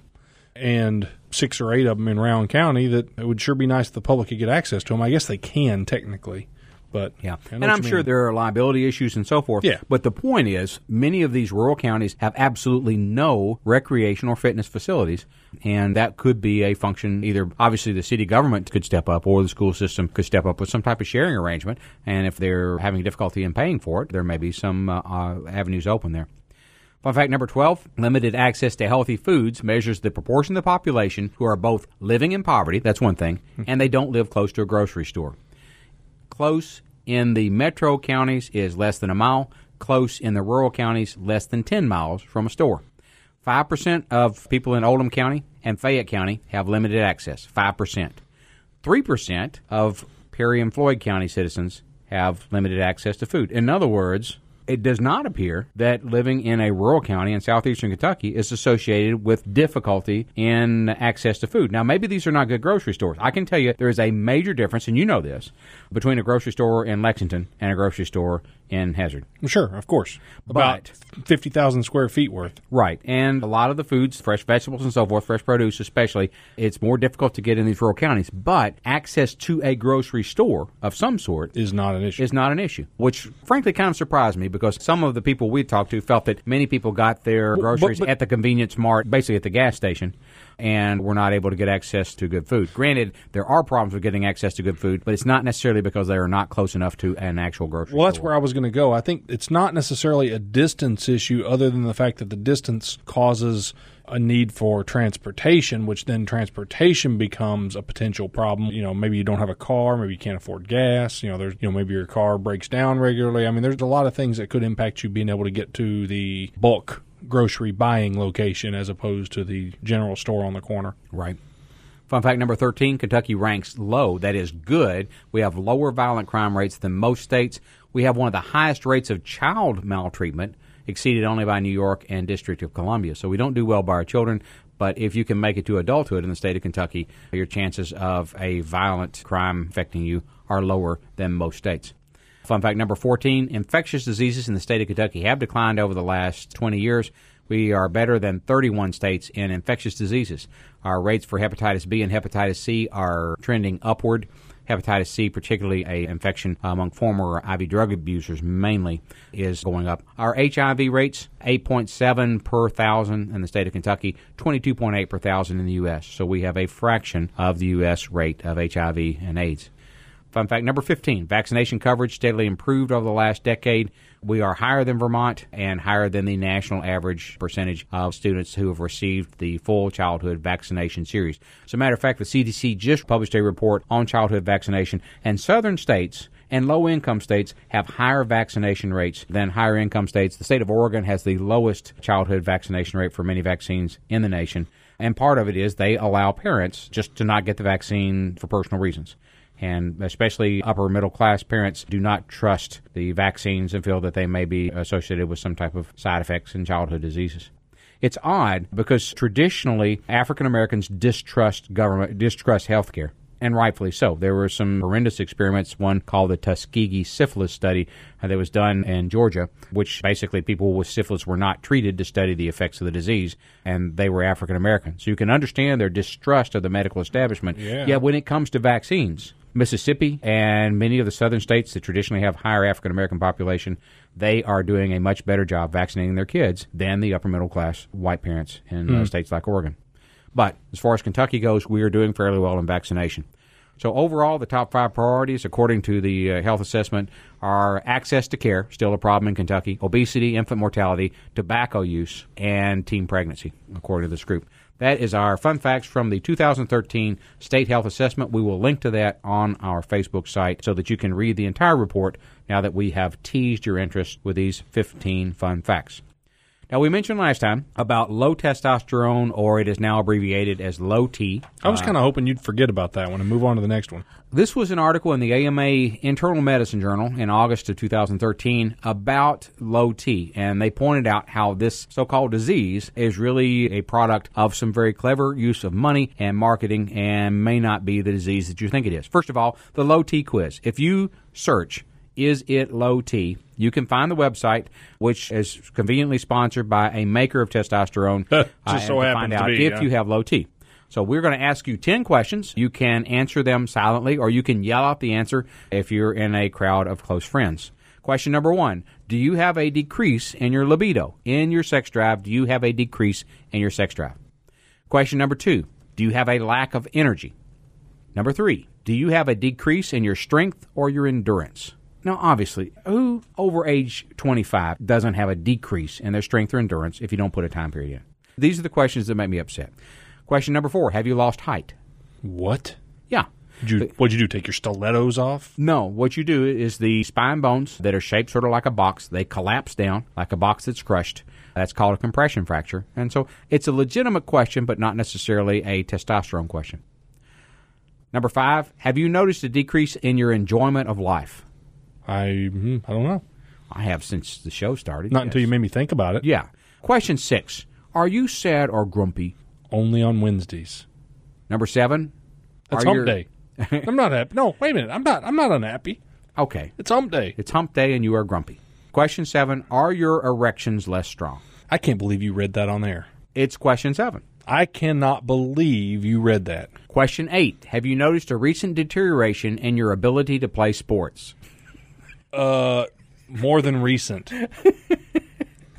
and six or eight of them in Rowan County that it would sure be nice if the public could get access to them. I guess they can technically. But Yeah, I know and what I'm you sure mean. there are liability issues and so forth. Yeah. But the point is, many of these rural counties have absolutely no recreation or fitness facilities, and that could be a function either, obviously, the city government could step up or the school system could step up with some type of sharing arrangement, and if they're having difficulty in paying for it, there may be some uh, uh, avenues open there. Fun fact number twelve, limited access to healthy foods measures the proportion of the population who are both living in poverty, that's one thing, and they don't live close to a grocery store. Close in the metro counties is less than a mile. Close in the rural counties, less than ten miles from a store. five percent of people in Oldham County and Fayette County have limited access, five percent. three percent of Perry and Floyd County citizens have limited access to food. In other words, it does not appear that living in a rural county in southeastern Kentucky is associated with difficulty in access to food. Now, maybe these are not good grocery stores. I can tell you there is a major difference, and you know this, between a grocery store in Lexington and a grocery store in Hazard. Sure, of course. About fifty thousand square feet worth. Right. And a lot of the foods, fresh vegetables and so forth, fresh produce especially, it's more difficult to get in these rural counties. But access to a grocery store of some sort Is not an issue. is not an issue, which frankly kind of surprised me because some of the people we talked to felt that many people got their But- groceries but- at the convenience mart, basically at the gas station. and we're not able to get access to good food. Granted, there are problems with getting access to good food, but it's not necessarily because they are not close enough to an actual grocery Well, that's store. where I was going to go. I think it's not necessarily a distance issue other than the fact that the distance causes a need for transportation, which then transportation becomes a potential problem. You know, maybe you don't have a car, maybe you can't afford gas, you know, there's, you know, maybe your car breaks down regularly. I mean, there's a lot of things that could impact you being able to get to the bulk grocery buying location as opposed to the general store on the corner. Right. Fun fact number thirteen, Kentucky ranks low. That is good. We have lower violent crime rates than most states. We have one of the highest rates of child maltreatment, exceeded only by New York and District of Columbia. So we don't do well by our children, but if you can make it to adulthood in the state of Kentucky, your chances of a violent crime affecting you are lower than most states. Fun fact number fourteen, infectious diseases in the state of Kentucky have declined over the last twenty years. We are better than thirty-one states in infectious diseases. Our rates for hepatitis B and hepatitis C are trending upward. Hepatitis C, particularly a infection among former I V drug abusers mainly, is going up. Our H I V rates, eight point seven per thousand in the state of Kentucky, twenty-two point eight per thousand in the U S. So we have a fraction of the U S rate of H I V and AIDS. Fun fact number fifteen, vaccination coverage steadily improved over the last decade. We are higher than Vermont and higher than the national average percentage of students who have received the full childhood vaccination series. As a matter of fact, the C D C just published a report on childhood vaccination, and southern states and low-income states have higher vaccination rates than higher-income states. The state of Oregon has the lowest childhood vaccination rate for many vaccines in the nation, and part of it is they allow parents just to not get the vaccine for personal reasons. And especially upper middle class parents do not trust the vaccines and feel that they may be associated with some type of side effects in childhood diseases. It's odd because traditionally African Americans distrust government, distrust health care, and rightfully so. There were some horrendous experiments, one called the Tuskegee syphilis study uh, that was done in Georgia, which basically people with syphilis were not treated to study the effects of the disease, and they were African American. So you can understand their distrust of the medical establishment. Yeah. Yet when it comes to vaccines, Mississippi and many of the southern states that traditionally have higher African-American population, they are doing a much better job vaccinating their kids than the upper-middle-class white parents in Mm. uh, states like Oregon. But as far as Kentucky goes, we are doing fairly well in vaccination. So overall, the top five priorities, according to the uh, health assessment, are access to care, still a problem in Kentucky, obesity, infant mortality, tobacco use, and teen pregnancy, according to this group. That is our fun facts from the two thousand thirteen State Health Assessment. We will link to that on our Facebook site so that you can read the entire report now that we have teased your interest with these fifteen fun facts. Now, we mentioned last time about low testosterone, or it is now abbreviated as low T. I was kind of hoping you'd forget about that one and move on to the next one. This was an article in the A M A Internal Medicine Journal in August of two thousand thirteen about low T, and they pointed out how this so-called disease is really a product of some very clever use of money and marketing and may not be the disease that you think it is. First of all, the low T quiz. If you search, is it low T? You can find the website, which is conveniently sponsored by a maker of testosterone. Just uh, so to happens find to out be, if yeah. you have low T. So we're going to ask you ten questions. You can answer them silently, or you can yell out the answer if you're in a crowd of close friends. Question number one, do you have a decrease in your libido? In your sex drive, do you have a decrease in your sex drive? Question number two, do you have a lack of energy? Number three, do you have a decrease in your strength or your endurance? Now, obviously, who over age twenty-five doesn't have a decrease in their strength or endurance if you don't put a time period in? These are the questions that make me upset. Question number four, have you lost height? What? Yeah. Did you, what'd you do, take your stilettos off? No, what you do is the spine bones that are shaped sort of like a box, they collapse down like a box that's crushed. That's called a compression fracture. And so it's a legitimate question, but not necessarily a testosterone question. Number five, have you noticed a decrease in your enjoyment of life? I hmm, I don't know. I have since the show started. Not yes. until you made me think about it. Yeah. Question six, are you sad or grumpy? Only on Wednesdays. Number seven, That's are hump your- day. I'm not happy. No, wait a minute. I'm not. I'm not unhappy. Okay. It's hump day. It's hump day and you are grumpy. Question seven, are your erections less strong? I can't believe you read that on there. It's question seven. I cannot believe you read that. Question eight, have you noticed a recent deterioration in your ability to play sports? Uh, more than recent.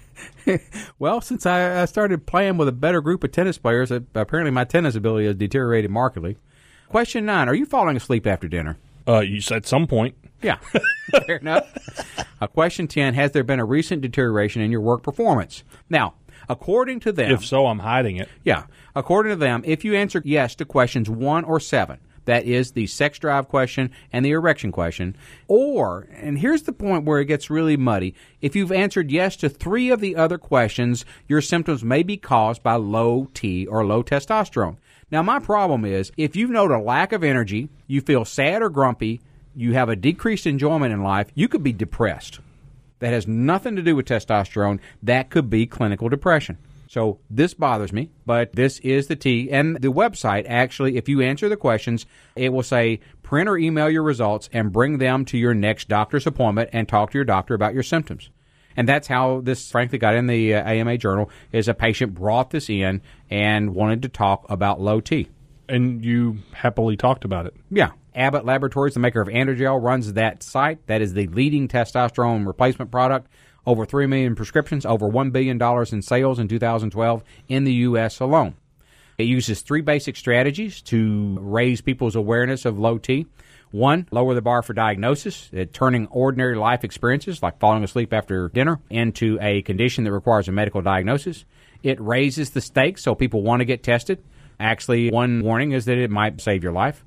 Well, since I, I started playing with a better group of tennis players, uh, apparently my tennis ability has deteriorated markedly. Question nine, are you falling asleep after dinner? Uh, you said at some point. Yeah, fair enough. Uh, question ten, has there been a recent deterioration in your work performance? Now, according to them... If so, I'm hiding it. Yeah. According to them, if you answer yes to questions one or seven, that is the sex drive question and the erection question, or, and here's the point where it gets really muddy, if you've answered yes to three of the other questions, your symptoms may be caused by low T or low testosterone. Now, my problem is, if you note a lack of energy, you feel sad or grumpy, you have a decreased enjoyment in life, you could be depressed. That has nothing to do with testosterone. That could be clinical depression. So this bothers me, but this is the T. And the website, actually, if you answer the questions, it will say print or email your results and bring them to your next doctor's appointment and talk to your doctor about your symptoms. And that's how this, frankly, got in the uh, A M A Journal, is a patient brought this in and wanted to talk about low T. And you happily talked about it. Yeah. Abbott Laboratories, the maker of Androgel, runs that site. That is the leading testosterone replacement product. Over three million prescriptions, over one billion dollars in sales in two thousand twelve in the U S alone. It uses three basic strategies to raise people's awareness of low T. One, lower the bar for diagnosis, uh, turning ordinary life experiences like falling asleep after dinner into a condition that requires a medical diagnosis. It raises the stakes so people want to get tested. Actually, one warning is that it might save your life.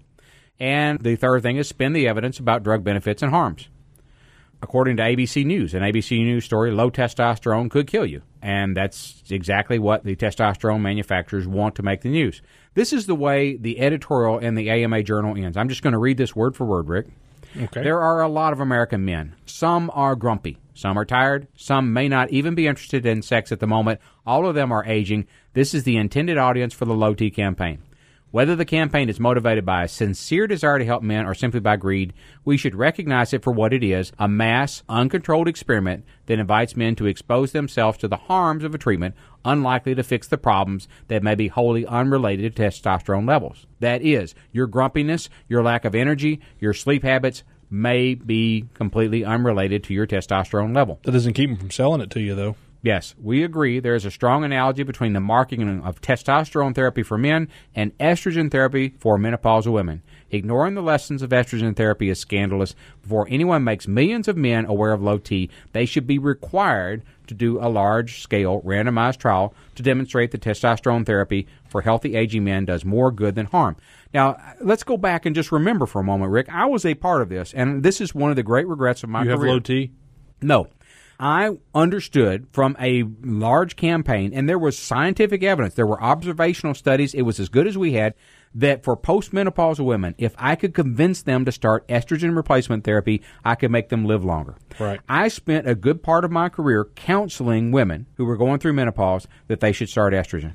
And the third thing is spin the evidence about drug benefits and harms. According to A B C News, an A B C News story, low testosterone could kill you. And that's exactly what the testosterone manufacturers want to make the news. This is the way the editorial in the A M A Journal ends. I'm just going to read this word for word, Rick. Okay. There are a lot of American men. Some are grumpy. Some are tired. Some may not even be interested in sex at the moment. All of them are aging. This is the intended audience for the Low T campaign. Whether the campaign is motivated by a sincere desire to help men or simply by greed, we should recognize it for what it is, a mass, uncontrolled experiment that invites men to expose themselves to the harms of a treatment unlikely to fix the problems that may be wholly unrelated to testosterone levels. That is, your grumpiness, your lack of energy, your sleep habits may be completely unrelated to your testosterone level. That doesn't keep them from selling it to you, though. Yes, we agree there is a strong analogy between the marketing of testosterone therapy for men and estrogen therapy for menopausal women. Ignoring the lessons of estrogen therapy is scandalous. Before anyone makes millions of men aware of low T, they should be required to do a large-scale randomized trial to demonstrate that testosterone therapy for healthy aging men does more good than harm. Now, let's go back and just remember for a moment, Rick, I was a part of this, and this is one of the great regrets of my you career. You have low T? No. I understood from a large campaign, and there was scientific evidence, there were observational studies, it was as good as we had, that for postmenopausal women, if I could convince them to start estrogen replacement therapy, I could make them live longer. Right. I spent a good part of my career counseling women who were going through menopause that they should start estrogen.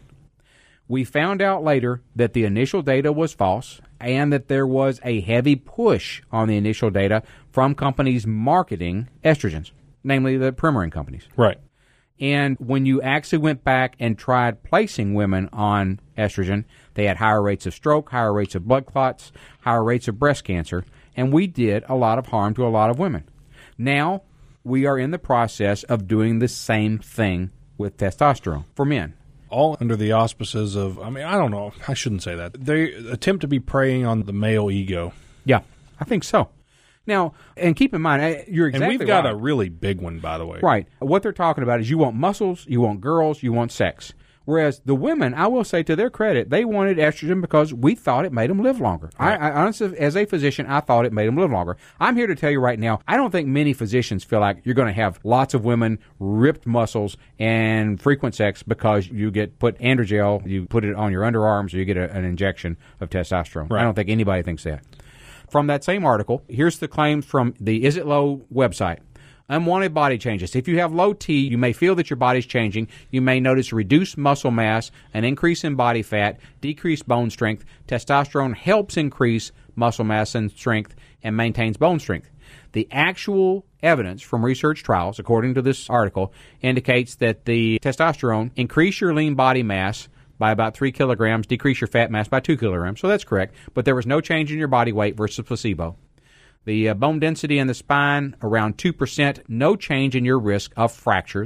We found out later that the initial data was false and that there was a heavy push on the initial data from companies marketing estrogens, namely the Premarin companies. Right. And when you actually went back and tried placing women on estrogen, they had higher rates of stroke, higher rates of blood clots, higher rates of breast cancer, and we did a lot of harm to a lot of women. Now, we are in the process of doing the same thing with testosterone for men. All under the auspices of, I mean, I don't know, I shouldn't say that. They attempt to be preying on the male ego. Yeah, I think so. Now, and keep in mind, you're exactly right. And we've got right. a really big one, by the way. Right. What they're talking about is you want muscles, you want girls, you want sex. Whereas the women, I will say to their credit, they wanted estrogen because we thought it made them live longer. Right. I, I honestly, as a physician, I thought it made them live longer. I'm here to tell you right now, I don't think many physicians feel like you're going to have lots of women, ripped muscles, and frequent sex because you get put androgel, you put it on your underarms, or you get a, an injection of testosterone. Right. I don't think anybody thinks that. From that same article, here's the claims from the Is It Low website. Unwanted body changes. If you have low T, you may feel that your body's changing. You may notice reduced muscle mass, an increase in body fat, decreased bone strength. Testosterone helps increase muscle mass and strength and maintains bone strength. The actual evidence from research trials, according to this article, indicates that the testosterone increase your lean body mass by about three kilograms, decrease your fat mass by two kilograms. So that's correct. But there was no change in your body weight versus placebo. The uh, bone density in the spine, around two percent. No change in your risk of fractures.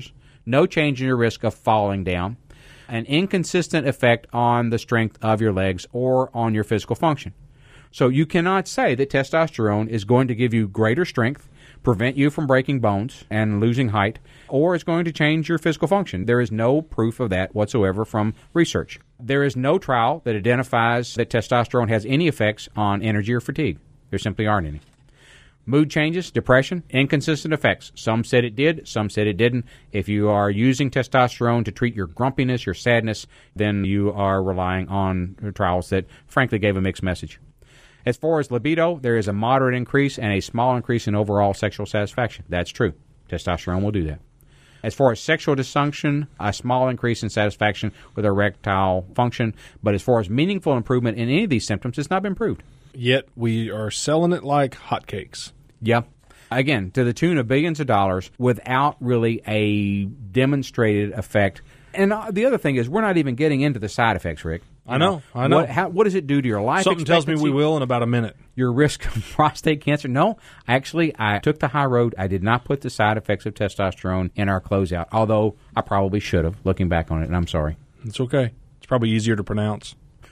no change in your risk of falling down, an inconsistent effect on the strength of your legs or on your physical function. So you cannot say that testosterone is going to give you greater strength, prevent you from breaking bones and losing height, or is going to change your physical function. There is no proof of that whatsoever from research. There is no trial that identifies that testosterone has any effects on energy or fatigue. There simply aren't any. Mood changes, depression, inconsistent effects. Some said it did, some said it didn't. If you are using testosterone to treat your grumpiness, your sadness, then you are relying on trials that frankly gave a mixed message. As far as libido, there is a moderate increase and a small increase in overall sexual satisfaction. That's true. Testosterone will do that. As far as sexual dysfunction, a small increase in satisfaction with erectile function. But as far as meaningful improvement in any of these symptoms, it's not been proved. Yet we are selling it like hotcakes. Yeah. Again, to the tune of billions of dollars without really a demonstrated effect. And the other thing is we're not even getting into the side effects, Rick. You I know, know. I know. What, how, what does it do to your life Something tells me expectancy? we will in about a minute. Your risk of prostate cancer? No. Actually, I took the high road. I did not put the side effects of testosterone in our closeout, although I probably should have, looking back on it, and I'm sorry. It's okay. It's probably easier to pronounce.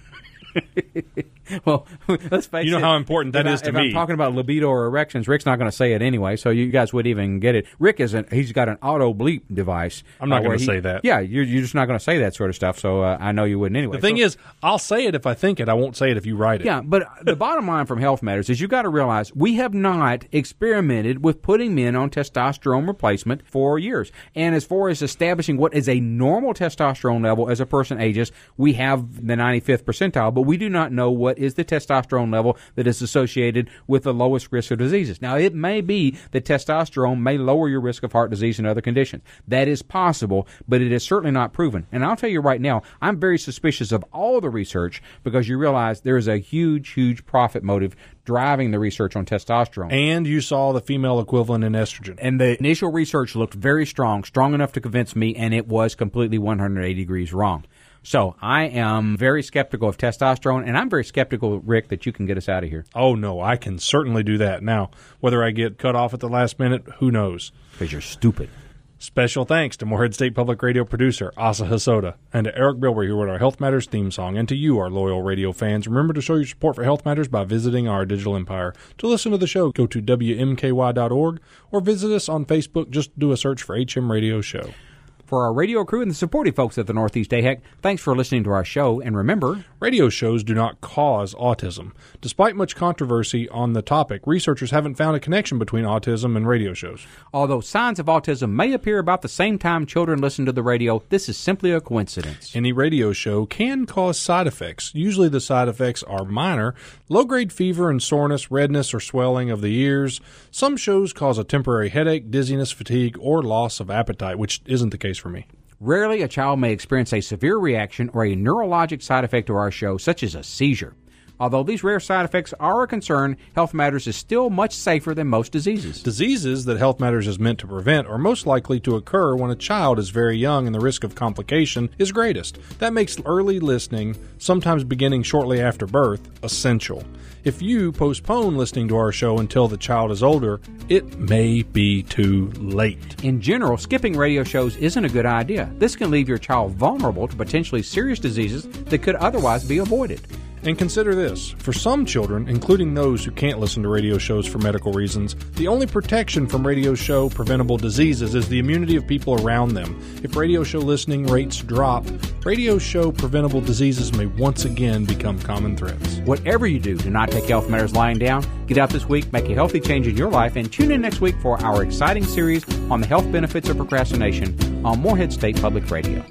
Well, let's face it. You know how important that if is I, to if me. I'm talking about libido or erections, Rick's not going to say it anyway, so you guys would even get it. Rick isn't. He's got an auto bleep device. I'm not uh, going where to he- say that. Yeah, you're, you're just not going to say that sort of stuff, so uh, I know you wouldn't anyway. The thing So- is, I'll say it if I think it. I won't say it if you write it. Yeah, but the bottom line from Health Matters is you got to realize we have not experimented with putting men on testosterone replacement for years. And as far as establishing what is a normal testosterone level as a person ages, we have the ninety-fifth percentile, but we do not know what is the testosterone level that is associated with the lowest risk of diseases. Now, it may be that testosterone may lower your risk of heart disease and other conditions. That is possible, but it is certainly not proven. And I'll tell you right now, I'm very suspicious of all the research because you realize there is a huge, huge profit motive driving the research on testosterone. And you saw the female equivalent in estrogen. And the initial research looked very strong, strong enough to convince me, and it was completely one hundred eighty degrees wrong. So I am very skeptical of testosterone, and I'm very skeptical, Rick, that you can get us out of here. Oh, no, I can certainly do that. Now, whether I get cut off at the last minute, who knows? Because you're stupid. Special thanks to Morehead State Public Radio producer Asa Hasoda and to Eric Bilber, who wrote our Health Matters theme song, and to you, our loyal radio fans. Remember to show your support for Health Matters by visiting our digital empire. To listen to the show, go to W M K Y dot org or visit us on Facebook. Just do a search for H M Radio Show. For our radio crew and the supportive folks at the Northeast A H E C, thanks for listening to our show. And remember, Radio shows do not cause autism. Despite much controversy on the topic, researchers haven't found a connection between autism and radio shows. although signs of autism may appear about the same time children listen to the radio, this is simply a coincidence. Any radio show can cause side effects. Usually the side effects are minor, low-grade fever and soreness, redness or swelling of the ears. Some shows cause a temporary headache, dizziness, fatigue, or loss of appetite, which isn't the case for me. Rarely, a child may experience a severe reaction or a neurologic side effect to our show, such as a seizure. Although these rare side effects are a concern, Health Matters is still much safer than most diseases. Diseases that Health Matters is meant to prevent are most likely to occur when a child is very young and the risk of complication is greatest. That makes early listening, sometimes beginning shortly after birth, essential. If you postpone listening to our show until the child is older, it may be too late. In general, skipping radio shows isn't a good idea. This can leave your child vulnerable to potentially serious diseases that could otherwise be avoided. And consider this, for some children, including those who can't listen to radio shows for medical reasons, the only protection from radio show preventable diseases is the immunity of people around them. If radio show listening rates drop, radio show preventable diseases may once again become common threats. Whatever you do, do not take Health Matters lying down. Get out this week, make a healthy change in your life, and tune in next week for our exciting series on the health benefits of procrastination on Morehead State Public Radio.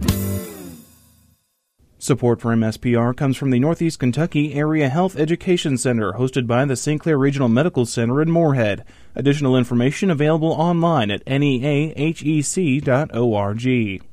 Support for M S P R comes from the Northeast Kentucky Area Health Education Center, hosted by the Saint Clair Regional Medical Center in Morehead. Additional information available online at N E A H E C dot org.